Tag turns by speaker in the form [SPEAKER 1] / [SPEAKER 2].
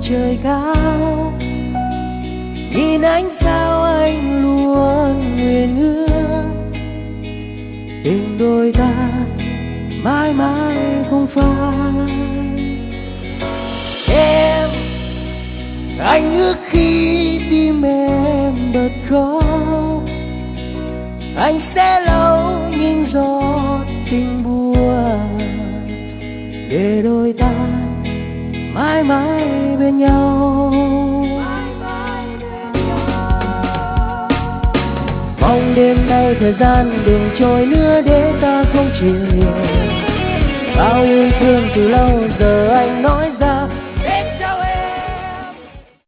[SPEAKER 1] trời cao. Nhìn ánh sao anh luôn nguyện ước tình đôi ta mãi mãi không phai. Em, anh ước khi tim em bật khóc, anh sẽ lâu những giọt tình buồn để đôi ta mãi mãi bên nhau. Mong đêm nay thời gian đừng trôi nữa để ta không chịu nhiều. Bao yêu thương từ lâu giờ anh nói ra